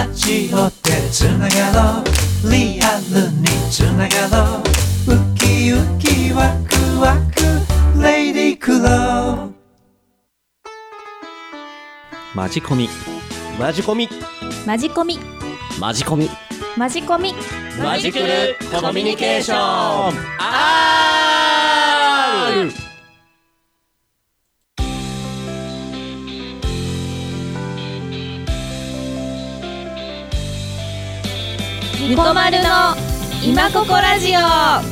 ラジオでつながろう、リアルにつながろう、ウキウキワクワクレディクロー。 マジコミマジコミマジコミマジコミマジコミマジクルコミュニケーション R。 ニコマルの今ここラジオ。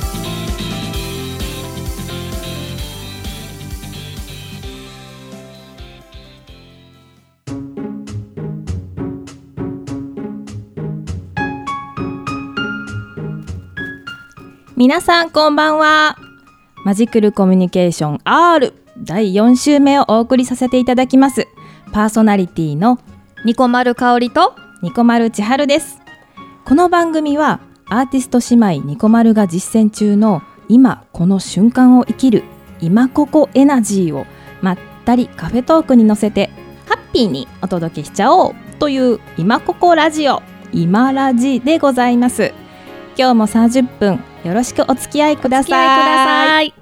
皆さんこんばんは。マジクルコミュニケーション R 第4週目をお送りさせていただきます。パーソナリティのニコマルかおりとニコマルちはるです。この番組はアーティスト姉妹ニコマルが実践中の今この瞬間を生きる今ここエナジーをまったりカフェトークに乗せてハッピーにお届けしちゃおうという今ここラジオ、今ラジでございます。今日も30分よろしくお付き合いください。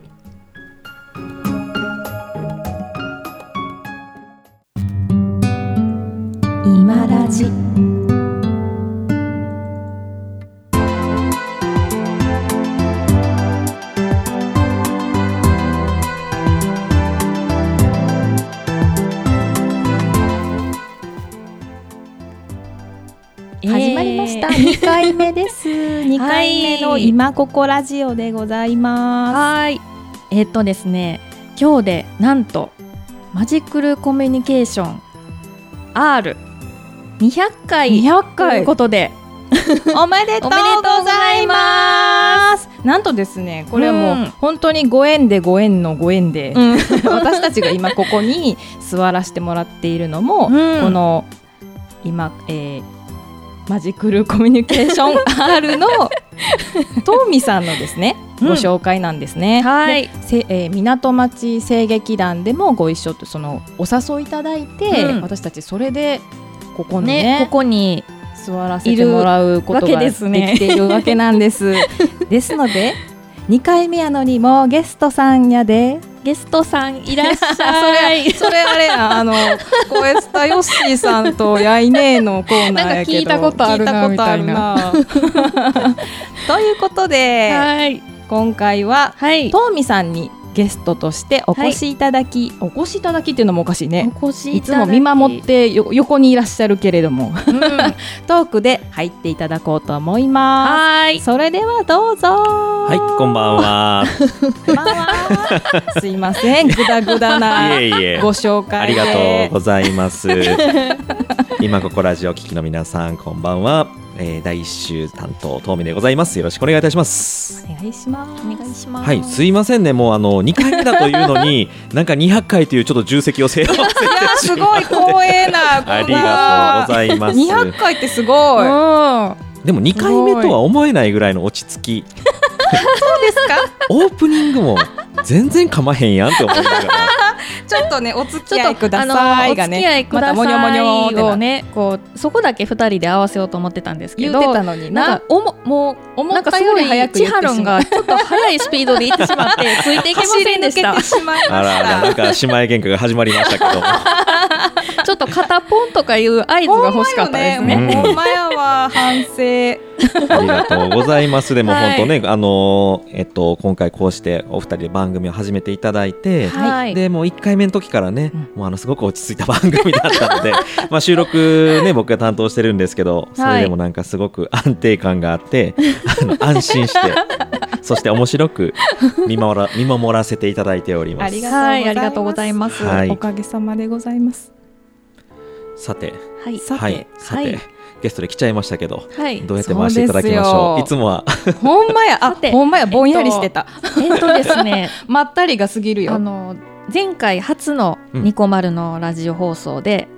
今ラジ。始まりました。2回目です。2回目の今ここラジオでございます。 はい。ですね、今日でなんとマジクルコミュニケーション R200 回ということでおめでとうございます。なんとですね、これはもう本当にご縁でご縁のご縁で、私たちが今ここに座らせてもらっているのも、この今、マジクルコミュニケーション R のトーミさんのですね、ご紹介なんですね。 はい。 港町声劇団でもご一緒とそのお誘いいただいて、私たちそれでここにね、 ここに座らせてもらうことができているわけなんです。ですので2回目やのにもうゲストさんやで。 ゲストさんいらっしゃい。 それあれや、コエスタヨッシーさんとヤイネーのコーナーやけど、 なんか聞いたことあるなみたいな。 ということで、 はい、 今回は、 はい、 トーミさんにゲストとしてお越しいただき、お越しいただきっていうのもおかしいね。いつも見守って横にいらっしゃるけれども、トークで入っていただこうと思います。はい、それではどうぞ。 はい、こんばんは。 こんばんは。すいません、グダグダなご紹介で。 ありがとうございます。今ここラジオ聞きの皆さん、こんばんは。第1週担当トーミでございます。よろしくお願いいたします。 お願いします。 お願いします。 はい、すいませんね、もう2回目だというのになんか200回というちょっと重責を背負わせてしまって。 すごい光栄な。 ありがとうございます。 200回ってすごい。 でも2回目とは思えないぐらいの落ち着き。 そうですか。 オープニングも全然かまへんやんって思いながら。 ちょっとね、お付き合いくださいがね、 お付き合いくださいをね、こうそこだけ2人で合わせようと思ってたんですけど、 言ってたのになんかもう思ったより千春がちょっと速いスピードで行ってしまってついていけませんでした。 あら、なんか姉妹喧嘩が始まりましたけどちょっと肩ポンとかいう合図が欲しかったですね。 ほんまやわ、反省。 ありがとうございます。でも本当ね、今回こうしてお二人で番組を始めていただいて、でもう1回目の時からね、もうすごく落ち着いた番組だったのでまあ収録ね、僕が担当してるんですけど、それでもなんかすごく安定感があって安心してそして面白く見守らせていただいております。 ありがとうございます。 おかげさまでございます。 さて、 さて、 ゲストで来ちゃいましたけど、どうやって回していただきましょう。いつもはほんまや、ほんまや、ぼんやりしてた。 ですね、 まったりが過ぎるよ。 前回初のニコマルのラジオ放送で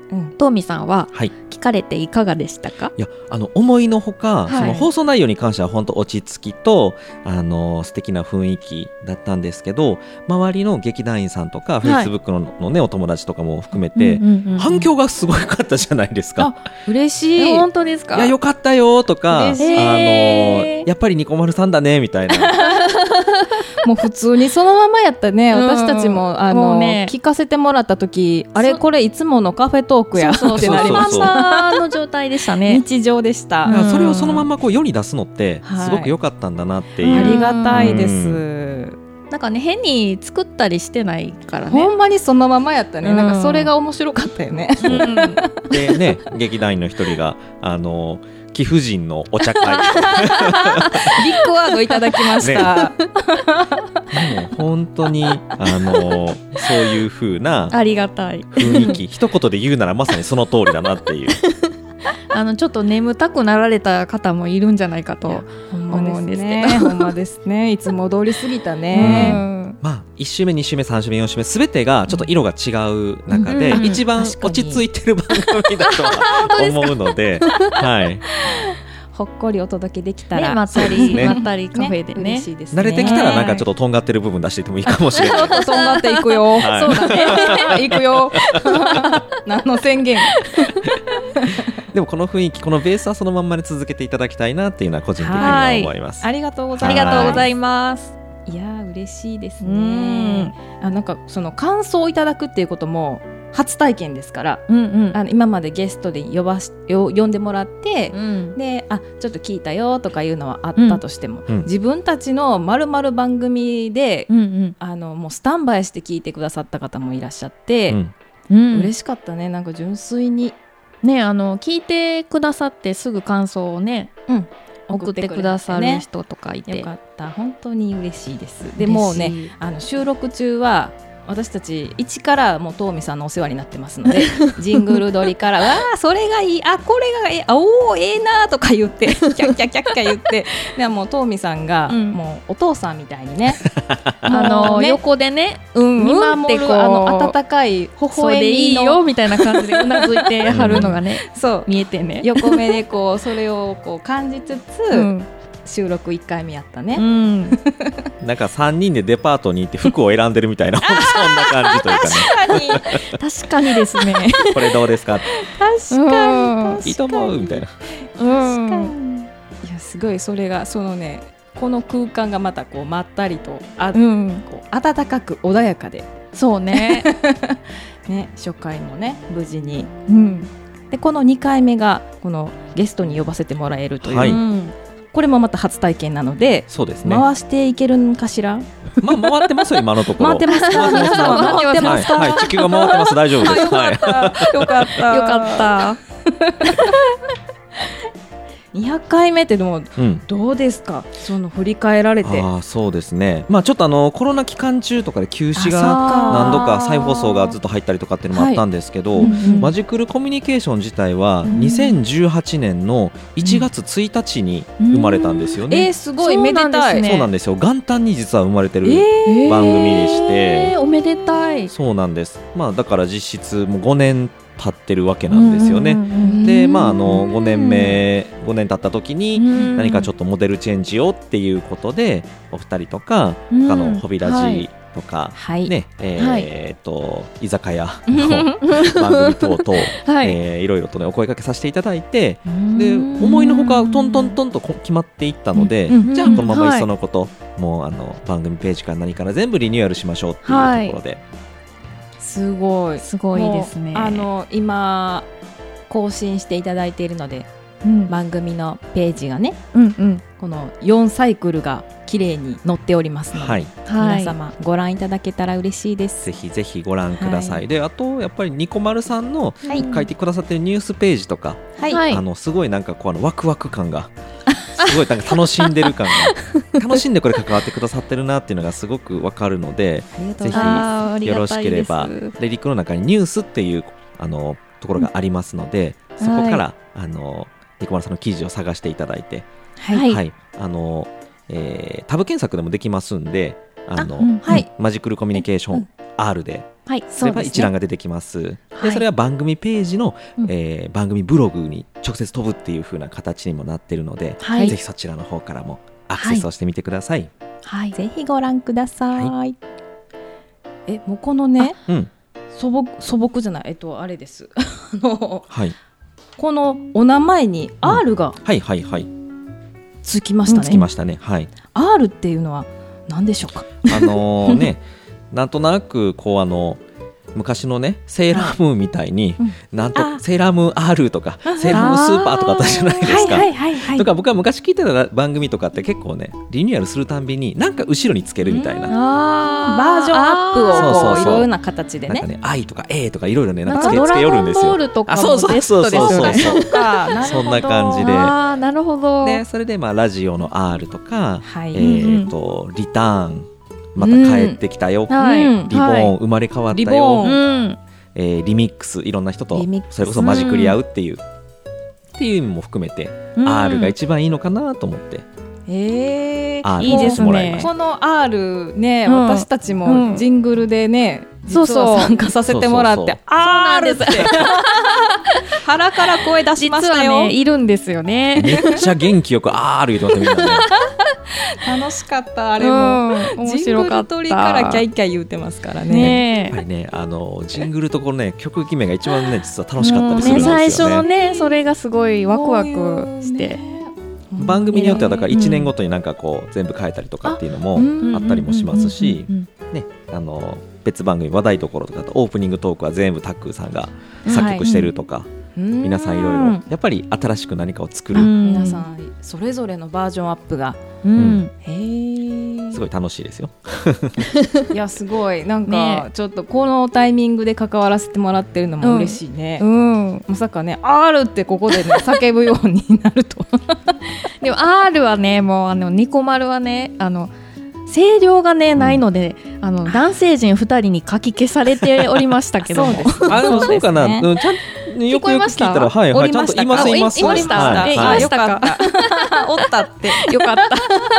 トーミさんははい聞かれていかがでしたか？ いや思いのほか、 はいその放送内容に関しては本当落ち着きと素敵な雰囲気だったんですけど、周りの劇団員さんとか、フェイスブックのねお友達とかも含めて、反響がすごいかったじゃないですか。 嬉しい。 本当ですか？ いやよかったよとか、 嬉しいやっぱりニコマルさんだねみたいなもう普通にそのままやったね。私たちももうね聞かせてもらった時、あれこれいつものカフェトークやそうってなりましそうた。 の状態でしたね。 日常でした。 だからそれをそのままこう世に出すのってはいすごく良かったんだなってあいう、 りがたいです。 なんかね変に作ったりしてないからね。 ほんまにそのままやったね。 うんなんかそれが面白かったよね。 でね劇団員の一人が貴婦人のお茶会ビッグワードいただきました。 もう本当にそういう風なありがたい。 雰囲気一言で言うならまさにその通りだなっていうちょっと眠たくなられた方もいるんじゃないかと思うんですけど。 ほんまですね。いつも通り過ぎたね。 まあ1週目2週目3週目4週目すべてがちょっと色が違う中で、 うん一番落ち着いてる番組だとは思うので、はい、 ほっこりお届けできたね、 ら、 まったそうですねりまったりカフェでね。 嬉しいですね。 慣れてきたらなんかちょっととんがってる部分出していってもいいかもしれないちょっととんがっていくよ。 はいそうだね。いくよ。何の宣言。 でもこの雰囲気このベースはそのまんまで続けていただきたいなっていうのは個人的には思います。 ありがとうございあります。 がとうございます。 いやー嬉しいですね。なんかその感想をいただくっていうことも初体験ですから、今までゲストで呼んでもらって、でちょっと聞いたよとかいうのはあったとしても、自分たちの〇〇番組で、もうスタンバイして聞いてくださった方もいらっしゃって、嬉しかったね。なんか純粋にね聞いてくださってすぐ感想をね、送ってくださる人とかいて、 よかった。本当に嬉しいです。でもうね収録中は私たち一からもうトーミさんのお世話になってますのでジングル撮りからわあそれがいい、これがおーなとか言ってキャッキャッキャッキャ言ってでもうトーミさんがもうお父さんみたいにね横でね見守る温かい微笑みのそれでいいよみたいな感じでうなずいてはるのがねそう見えてね、 横目でこうそれをこう感じつつ、収録1回目やったね、 なんか3人でデパートに行って服を選んでるみたいなそんな感じというかね確かにですねこれどうですか確かにいいと思うみたいな、 確かにいやすごいそれがそのねこの空間がまたこうまったりとこう温かく穏やかでそうねね初回もね無事に、でこの2回目がこのゲストに呼ばせてもらえるという、これもまた初体験なので、 そうですね、 回していけるんかしら。 回ってますよ今のところ。 回ってますか。皆様回ってますか。 はい、地球が回ってます。大丈夫です。 よかったよかったよかった 200回目ってでもどうですか、その振り返られて。 そうですね、ちょっとコロナ期間中とかで休止が何度か再放送がずっと入ったりとかっていうのもあったんですけど、マジクルコミュニケーション自体は2018年の1月1日に生まれたんですよね。 すごいめでたい。 そうなんですよ、元旦に実は生まれてる番組でして、 おめでたい。 そうなんです、だから実質もう5年経ってるわけなんですよね。で5年経った時に何かちょっとモデルチェンジをっていうことでお二人とかホビラジとか、ね居酒屋の番組等々いろいろとねお声掛けさせていただいて、で思いのほかトントントンと決まっていったので、じゃあこのままいっそのこともう番組ページから何から全部リニューアルしましょうっていうところで、 すごいですね。 今更新していただいているので、番組のページがね、この4サイクルが綺麗に載っておりますので、皆様ご覧いただけたら嬉しいです。 ぜひぜひご覧ください。であとやっぱりニコマルさんの書いてくださってるニュースページとか、すごいなんかこうワクワク感がすごいなんか楽しんでる感が楽しんでこれ関わってくださってるなっていうのがすごくわかるので、ぜひよろしければレリックの中にニュースっていうところがありますので、そこからニコマルさんの記事を探していただいて、タブ検索でもできますんでマジクルコミュニケーション R で、 はい、 それが一覧が出てきます。でそれは番組ページの、番組ブログに直接飛ぶっていう風な形にもなっているので、ぜひそちらの方からもアクセスをしてみてください。 はい、ぜひご覧ください。もうこのね、素朴じゃない、あれですはい、このお名前に R がつきましたね。 つきましたね。はい。 R っていうのは何でしょうか。 ね、なんとなくこう昔のねセーラームーンみたいに、なんとセーラームーン R とかセーラームーンスーパーとかあったじゃないですか。とか僕は昔聞いてた番組とかって結構ねリニューアルするたんびになんか後ろにつけるみたいな、 バージョンアップをこういろんな形でね、 なんかね I とか A とかいろいろねなんかつけよるんですよ。 ドラゴンボールとかもベストですよね。 そんな感じで、 なるほど。 でそれでラジオの R とか、リターンまた帰ってきたよ、リボーン生まれ変わったよ、リミックスいろんな人とそれこそマジクリ合うっていう意味も含めて R が一番いいのかなと思って、 いいですね。この R ね、私たちもジングルでね、実は参加させてもらって R って腹から声出しましたよ。 実はねいるんですよね。 めっちゃ元気よく R 言ってますみんなね。 楽しかった。あれも面白かった。 ジングル取りからキャイキャイ言ってますからね。 やっぱりねジングルとこのね曲決めが一番ね実は楽しかったりするんですよね。 最初のねそれがすごいワクワクして番組によってはだから1年ごとになんかこう全部変えたりとかっていうのもあったりもしますし、ね別番組話題どころとかオープニングトークは全部タックーさんが作曲してるとか、皆さんいろいろやっぱり新しく何かを作る、 皆さんそれぞれのバージョンアップが、 すごい楽しいですよ。 いやすごいなんかちょっとこのタイミングで関わらせてもらってるのも嬉しいね。まさかね R ってここでね叫ぶようになると。 でも R はねもうニコマルはね声量がねないので、男性陣2人にかき消されておりまましたけども。 そうかな、ちゃんよくよく聞いたら、ちゃんといます。 言いました。 よかった。おったってよかった。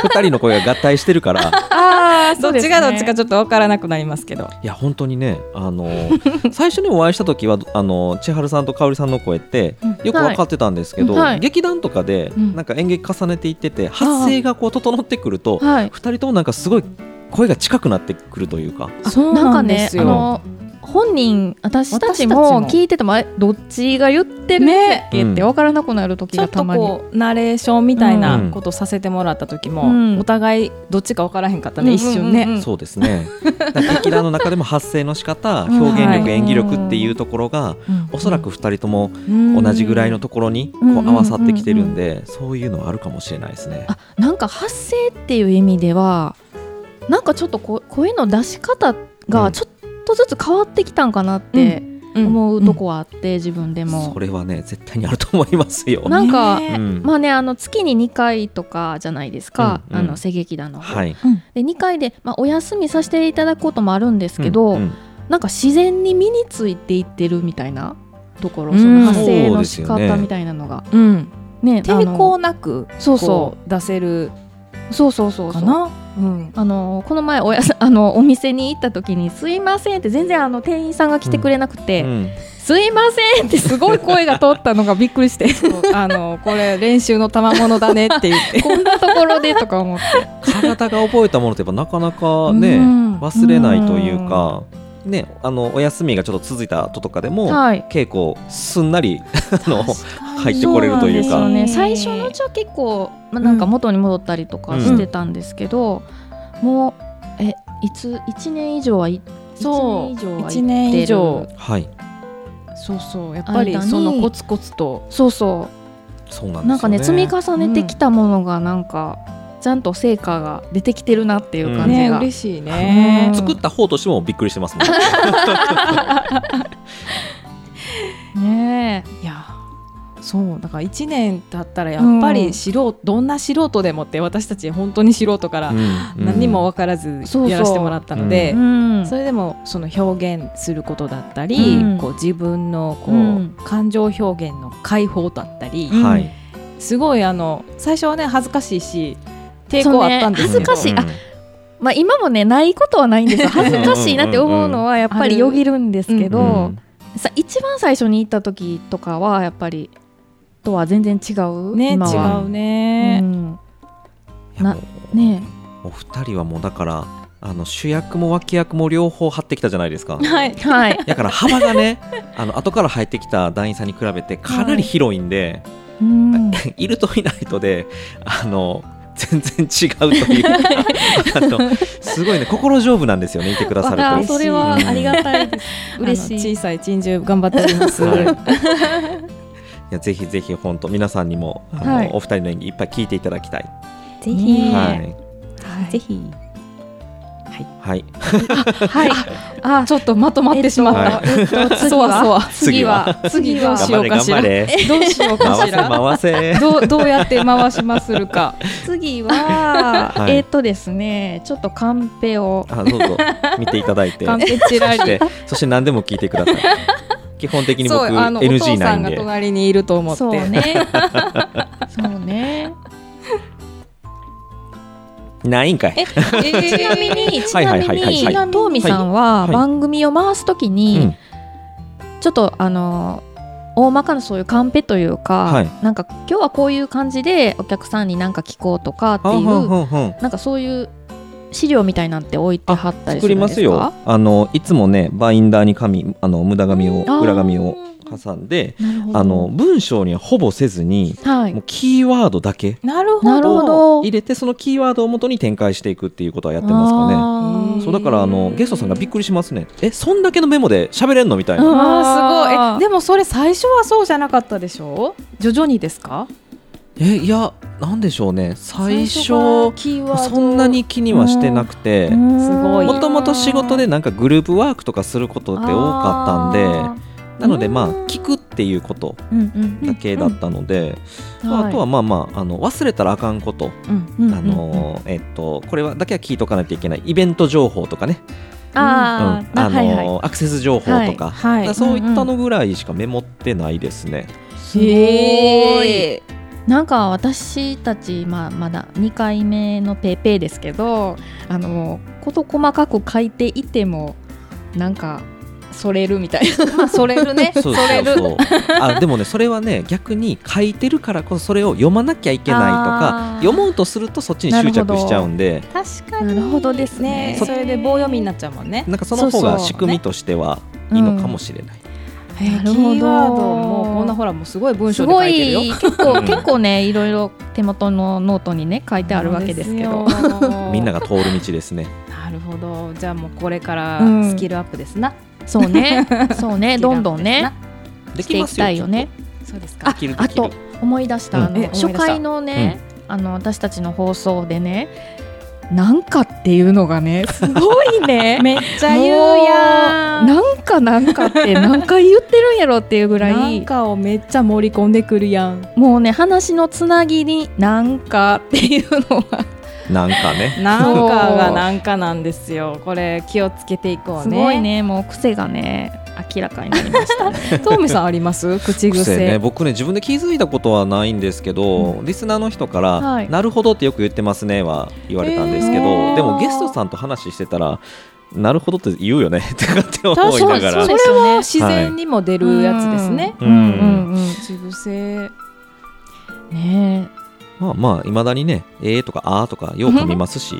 2人の声が合体してるから。 どっちがどっちかちょっと分からなくなりますけど。 いや本当にね最初にお会いした時は千春さんと香織さんの声ってよく分かってたんですけど、劇団とかでなんか演劇重ねていってて発声がこう整ってくると2人ともなんかすごい声が近くなってくるというか。 そうなんですよ。 本人私たちも聞いててもどっちが言ってるっけって分からなくなる時がたまに、 ちょっとこうナレーションみたいなことさせてもらった時も、お互いどっちか分からへんかったね、一瞬ね。 そうですね。劇団の中でも発声の仕方、表現力、演技力っていうところが、おそらく2人とも同じぐらいのところにこう合わさってきてるんで、そういうのはあるかもしれないですね。 なんか発声っていう意味ではなんかちょっと声の出し方がちょっとずつ変わってきたんかなって思うとこはあって、自分でもそれはね絶対にあると思いますよ。 なんか、まあね月に2回とかじゃないですか、声劇団の、で2回で、お休みさせていただくこともあるんですけど、なんか自然に身についていってるみたいなところ、その発声の仕方みたいなのが、 抵抗なく出せるかな。 この前お店に行った時にすいませんって全然店員さんが来てくれなくて、すいませんってすごい声が通ったのがびっくりしてこれ練習の賜物だねって言ってこんなところでとか思って体が覚えたものってやっぱなかなかね、忘れないというかね、お休みがちょっと続いた後とかでも、稽古すんなり入ってこれるというか。 そうなんですよね。最初のうちは結構、なんか元に戻ったりとかしてたんですけど、もう1年以上は 1年以上、そうやっぱりそのコツコツとなんかね積み重ねてきたものがなんかちゃんと成果が出てきてるなっていう感じが、 嬉しいね。 作った方としてもびっくりしてますもんね。いやそうだから1年経ったらやっぱりどんな素人でもって私たち本当に素人から何も分からずやらせてもらったので、それでもその表現することだったり、こう自分のこう感情表現の解放だったり、すごい最初はね恥ずかしいし抵抗あったんですけど、 恥ずかしいまあ、今もねないことはないんですよ。恥ずかしいなって思うのはやっぱりよぎるんですけど、一番最初に行った時とかはやっぱりとは全然違うね。 今は違うね、 ね。お二人はもうだから主役も脇役も両方張ってきたじゃないですか。 はいはい。 だから幅がね後から入ってきた団員さんに比べてかなり広いんで、いるといないとで全然違うというすごいね心丈夫なんですよね、いてくださると。 それはありがたいです。嬉しい。 小さい珍獣頑張っております、 いやぜひぜひ本当皆さんにもお二人の演技いっぱい聞いていただきたい。 ぜひ、 ぜひはいはい。ちょっとまとまってしまった。次はどうしようかしら。どうしようかしら。 回せ。 どうやって回しまするか。 次はですね、ちょっとカンペをどうぞ見ていただいて。 カンペチラリ。 そして何でも聞いてください。基本的に僕 NG ないんで。 お父さんが隣にいると思って。 そうね。そうね。 ないんかい。 ちなみにトーミさんは番組を回すときにちょっと大まかなそういうカンペというか、なんか今日はこういう感じでお客さんに何か聞こうとかっていうなんかそういう資料みたいなんて置いてはったりするんですか？ 作りますよ。いつもねバインダーに無駄紙を裏紙を挟んで文章にはほぼせずに、もうキーワードだけ入れてそのキーワードを元に展開していくっていうことはやってますかね。そうだからゲストさんがびっくりしますね。そんだけのメモで喋れんのみたいな。 すごい。でもそれ最初はそうじゃなかったでしょ？徐々にですか？ いやなんでしょうね。最初そんなに気にはしてなくて、もともと仕事でなんかグループワークとかすることって多かったんで、なので聞くっていうことだけだったので、あとは忘れたらあかんこと、これだけは聞いとかないといけないイベント情報とかね、アクセス情報とか、そういったのぐらいしかメモってないですね。 すごい。なんか私たち、まだ2回目のペーペーですけど、事細かく書いていてもなんかそれるみたいな。それるね。 それる。でもねそれはね逆に書いてるからこそそれを読まなきゃいけないとか読もうとするとそっちに執着しちゃうんで。 確かに。 なるほどですね。 それで棒読みになっちゃうもんね。 なんかその方が仕組みとしてはいいのかもしれない。 キーワードもこんなほらもうすごい文章で書いてるよ。 結構ねいろいろ手元のノートにね書いてあるわけですけど、 みんなが通る道ですね。 なるほど。じゃあもうこれからスキルアップですな。 そうねどんどんねしていきたいよね。 そうですか。 あと思い出した初回のね私たちの放送でねなんかっていうのがねすごいねめっちゃ言うやん。 なんかって何回言ってるんやろっていうぐらいなんかをめっちゃ盛り込んでくるやん。 もうね話のつなぎになんかっていうのはなんかねなんかがなんかなんですよ。これ気をつけていこうね。 すごいね。もう癖がね明らかになりましたね。 トーミさんあります？口癖ね。僕ね自分で気づいたことはないんですけど、リスナーの人から、なるほどってよく言ってますねは言われたんですけど、でもゲストさんと話してたらなるほどって言うよねって思いながら、 それは自然にも出るやつですね。口癖ね。 いまだにねとかあとかよく噛みますし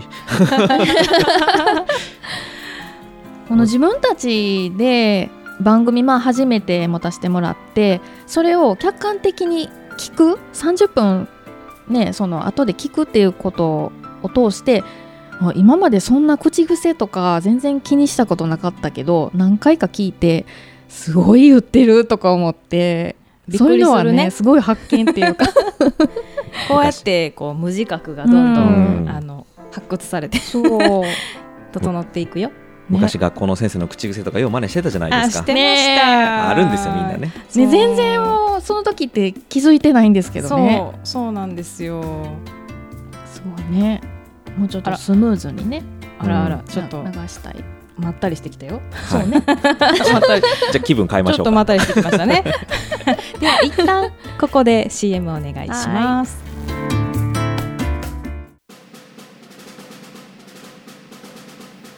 この自分たちで番組初めて持たせてもらってそれを客観的に聞く30分ねその後で聞くっていうことを通して今までそんな口癖とか全然気にしたことなかったけど何回か聞いてすごい言ってるとか思ってそういうのはねすごい発見っていうかこうやってこう無自覚がどんどん発掘されて整っていくよ。 昔学校の先生の口癖とかよう真似してたじゃないですか。 してました。 あるんですよみんなね。 全然その時って気づいてないんですけどね。 そうなんですよ。 すごいね。もうちょっとスムーズにね。 あらちょっと流したい。 まったりしてきたよ。 そうね。 じゃあ気分変えましょうか。 ちょっとまったりしてきましたね。では一旦ここで CM お願いします。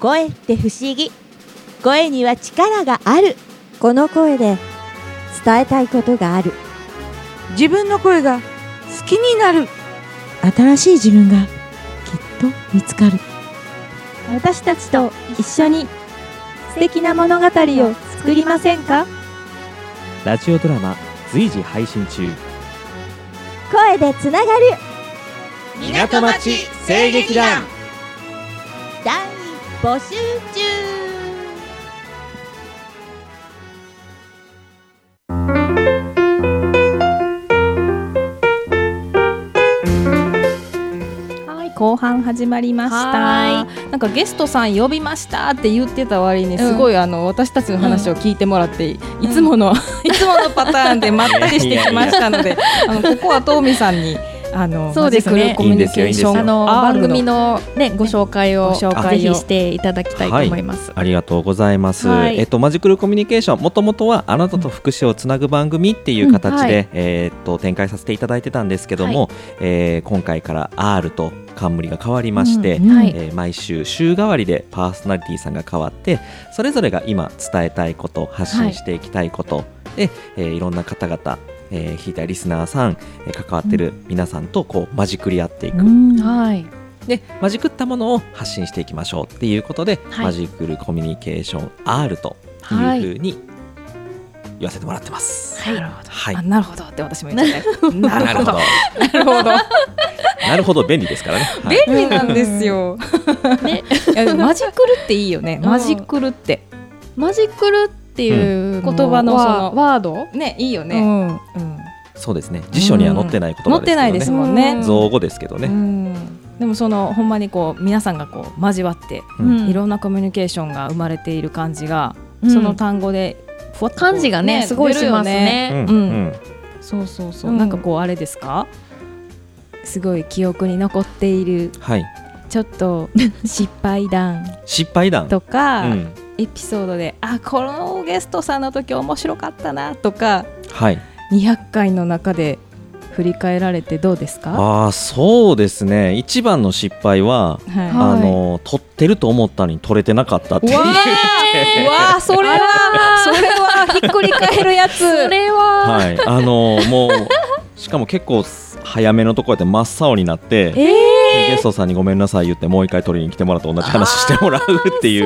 声って不思議。声には力がある。この声で伝えたいことがある。 自分の声が好きになる。 新しい自分がきっと見つかる。私たちと一緒に素敵な物語を作りませんか？ ラジオドラマ随時配信中。 声でつながる港町声劇団団員募集中。 後半始まりました。なんかゲストさん呼びましたって言ってた割にすごい、私たちの話を聞いてもらって、いつものパターンでまったりしてきましたので、ここはトーミさんにそうですね、 コミュニケーション番組のねご紹介をぜひしていただきたいと思います。 ありがとうございます。マジクルコミュニケーション、もともとはあなたと福祉をつなぐ番組っていう形で、展開させていただいてたんですけども、今回から R と冠が変わりまして、毎週週替わりでパーソナリティさんが変わって、それぞれが今伝えたいこと、発信していきたいことで、いろんな方々弾いたリスナーさん、関わってる皆さんとこうマジクリ合っていく、でマジクったものを発信していきましょうっていうことで、マジクルコミュニケーション R というふうに言わせてもらってます。 なるほどって私も言っちゃったなるほどなるほど便利ですからね。 便利なんですよね。マジクルっていいよね。マジクルってっていう言葉のそのワードね、いいよね。 そうですね、辞書には載ってない言葉ですけどね。 載ってないですもんね。 造語ですけどね。 でもそのほんまにこう皆さんがこう交わって、いろんなコミュニケーションが生まれている感じが、その単語で感じがねすごいしますね。 そうなんかこうあれですか、すごい記憶に残っている、ちょっと失敗談とか、エピソードでこのゲストさんの時面白かったなとか、200回の中で振り返られてどうですか？ そうですね、一番の失敗は、撮ってると思ったのに撮れてなかったっていう。 それはひっくり返るやつ。それはもうしかも結構早めのところで真っ青になって、ゲストさんにごめんなさい言ってもう一回撮りに来てもらって同じ話してもらうっていう。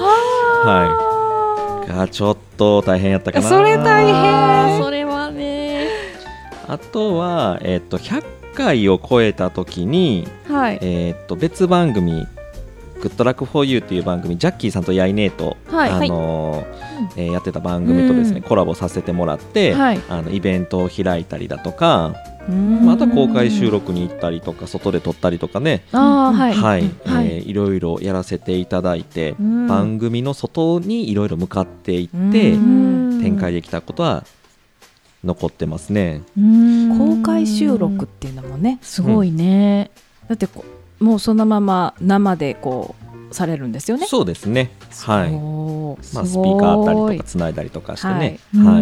がちょっと大変やったかな。 それ大変。 それはね。 あとは、100回を超えた時に、別番組グッドラックフォーユーっていう番組、ジャッキーさんとヤイネーと、やってた番組とですね、コラボさせてもらって、イベントを開いたりだとか、また公開収録に行ったりとか外で撮ったりとかね、いろいろやらせていただいて、番組の外にいろいろ向かっていって展開できたことは残ってますね。 公開収録っていうのもねすごいね。 だってもうそのまま生でこうされるんですよね。 そうですね。スピーカーあったりとかつないだりとかしてね、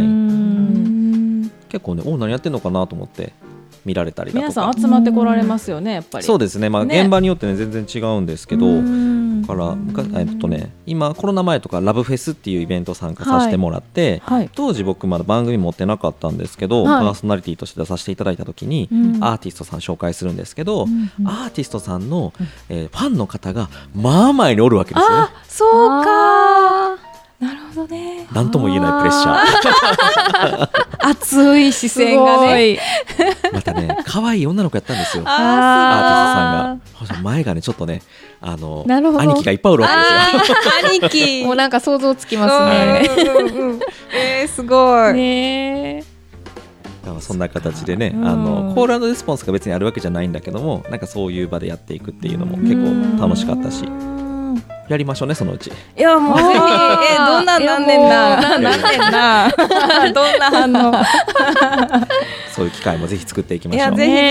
結構ね何やってんのかなと思って見られたりだとか、 皆さん集まってこられますよね、やっぱり。 そうですね、現場によってね全然違うんですけど、から今コロナ前とかラブフェスっていうイベント参加させてもらって、当時僕まだ番組持ってなかったんですけど、パーソナリティとして出させていただいた時に、アーティストさん紹介するんですけど、アーティストさんの、ファンの方が前におるわけですよね。 そうか、なるほどね。 なんとも言えないプレッシャー熱い視線がねまたね可愛い女の子やったんですよ、アーティストさんが。前がねちょっとね兄貴がいっぱいおるわけですよ。 兄貴もうなんか想像つきますね。すごいね。 そんな形でね、コール&レスポンスが別にあるわけじゃないんだけども、なんかそういう場でやっていくっていうのも結構楽しかったし、やりましょうねそのうち。 いやもうぜひどんなんなんねんなどんな反応そういう機会もぜひ作っていきましょう。 いやぜひ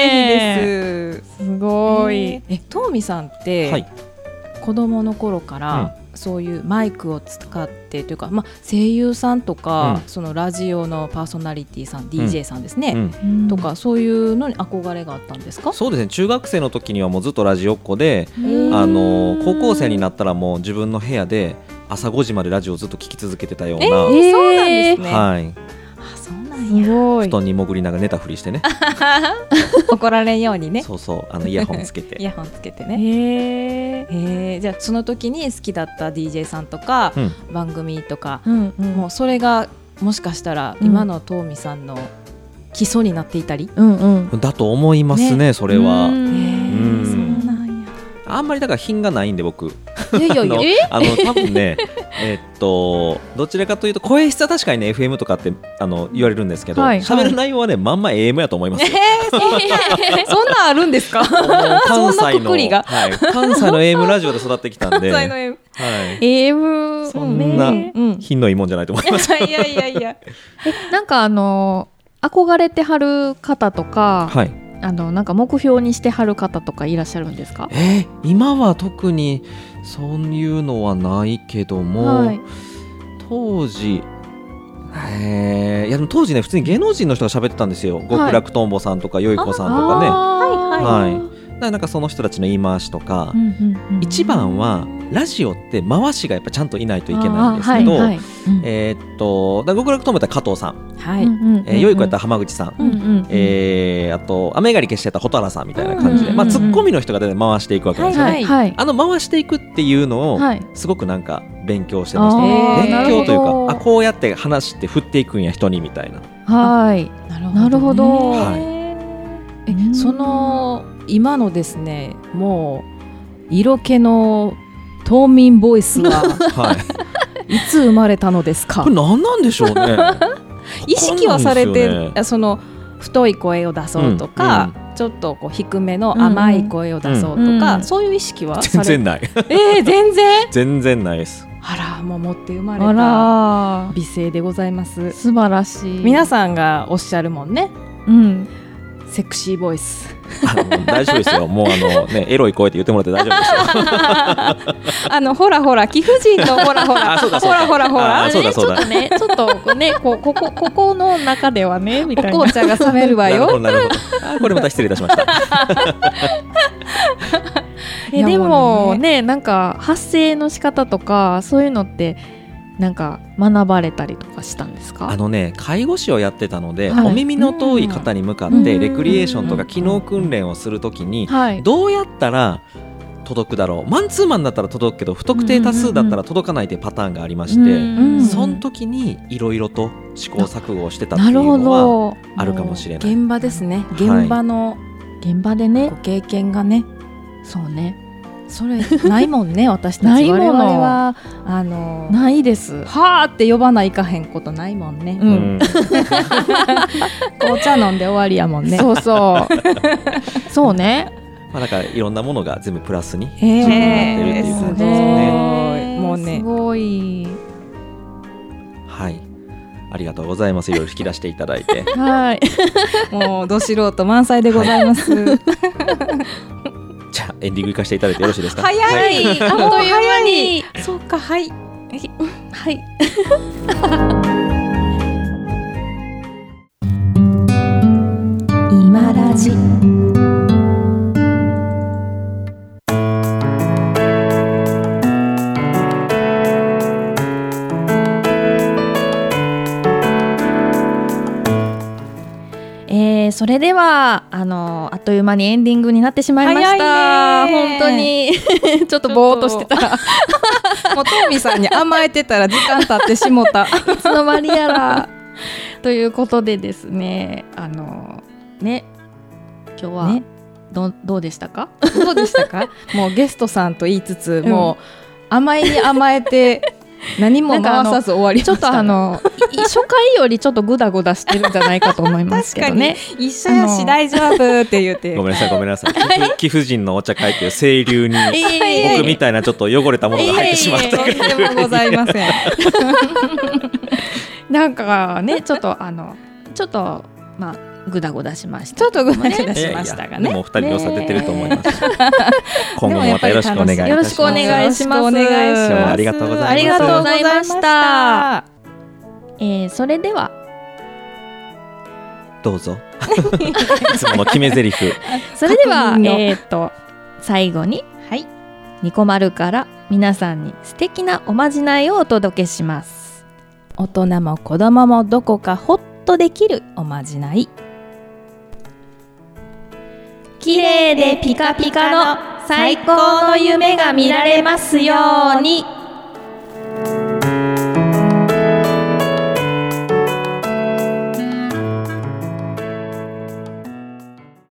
ぜひです。 すごい。 トーミさんって、子供の頃から、 そういうマイクを使ってというか、声優さんとか、そのラジオのパーソナリティさん、DJ さんですね、とかそういうのに憧れがあったんですか？ そうですね、中学生の時にはもうずっとラジオっ子で、高校生になったらもう自分の部屋で朝5時までラジオをずっと聞き続けてたような、 そうなんですね。 はい、 そうなんや。 すごい。 布団に潜りながら寝たふりしてね怒られんようにね。 そうそう、イヤホンつけてイヤホンつけてね。じゃあその時に好きだった DJ さんとか、番組とか、もうそれがもしかしたら今のトーミさんの基礎になっていたり、 だと思いますね、それは。 そうなんや。 あんまりだから品がないんで僕いや多分ねどちらかというと声質は確かにね FM とかって言われるんですけど、喋る内容はねまんま AM やと思いますよ。 そんなんあるんですか？ 関西の AM ラジオで育ってきたんで、 関西の AM、 AM そんな品のいいもんじゃないと思います。 いやなんか憧れてはる方とか、なんか目標にしてはる方とかいらっしゃるんですか？ 今は特にそういうのはないけども、当時いやでも当時ね普通に芸能人の人が喋ってたんですよ。極楽とんぼさんとかよいこさんとかね。なんかその人たちの言い回しとか、一番はラジオって回しがやっぱちゃんといないといけないんですけど、極楽とんぼやったら加藤さん、よいこやったら浜口さん、あと雨がり消してた蛍原さんみたいな感じで、ツッコミの人が出て回していくわけですよね。回していくっていうのをすごくなんか勉強してましたね。勉強というか、こうやって話して振っていくんや人にみたいな。 なるほど。 その今のですね、もう色気の島民ボイスはいつ生まれたのですか？ これ何なんでしょうね。 意識はされて、その太い声を出そうとか、ちょっとこう低めの甘い声を出そうとか、そういう意識は全然ない。全然ないです。 あら、もう持って生まれた美声でございます。 素晴らしい。 皆さんがおっしゃるもんね。セクシーボイス。 大丈夫ですよ。もうエロい声って言ってもらって大丈夫ですよ。 ほらほら貴婦人のほらほらほらちょっとね、ちょっとね、ここの中ではねみたいな。 お紅茶が冷めるわよ。 なるほど。これまた失礼いたしました。 でもね、なんか発声の仕方とかそういうのってなんか学ばれたりとかしたんですか？ 介護士をやってたので、お耳の遠い方に向かってレクリエーションとか機能訓練をするときに、どうやったら届くだろう、マンツーマンだったら届くけど不特定多数だったら届かないというパターンがありまして、その時にいろいろと試行錯誤をしてたっていうのはあるかもしれない。 現場ですね。現場でね、ご経験がね。 そうね。 それないもんね。私たち我々はないです。 はーって呼ばないかへんことないもんね。紅茶飲んで終わりやもんね。 そうね。 だからいろんなものが全部プラスになってるっていう感じですね。 もうね、 すごい。 はい、ありがとうございます。いろいろ引き出していただいて。 もうど素人満載でございます。 じゃあエンディング行かせていただいてよろしいですか？ 早い。 あっという間に。 そうか、はい。今ラジ。 それではあっという間にエンディングになってしまいました。本当にちょっとぼーっとしてたらもうトーミさんに甘えてたら時間経ってしもた。 いつの間にやらということでですね、今日は、どうでしたか？ もうゲストさんと言いつつ、もう甘えに甘えて何も回さず終わりました。 ちょっと初回よりちょっとグダグダしてるんじゃないかと思いますけどね。 一緒やし大丈夫って言ってごめんなさい。貴婦人のお茶会っていう清流に僕みたいなちょっと汚れたものが入ってしまった。 とんでもございません。 なんかね、ちょっとグダグダしました。 ちょっとグダグダしましたがね。 でもお二人良さ出てると思います。今後もまたよろしくお願いいたします。 よろしくお願いします。 今日もありがとうございます。 ありがとうございました。それではどうぞ。いつもの決め台詞。 それでは最後に、はい、ニコマルから皆さんに素敵なおまじないをお届けします。 大人も子供もどこかほっとできるおまじない。 綺麗でピカピカの最高の夢が見られますように。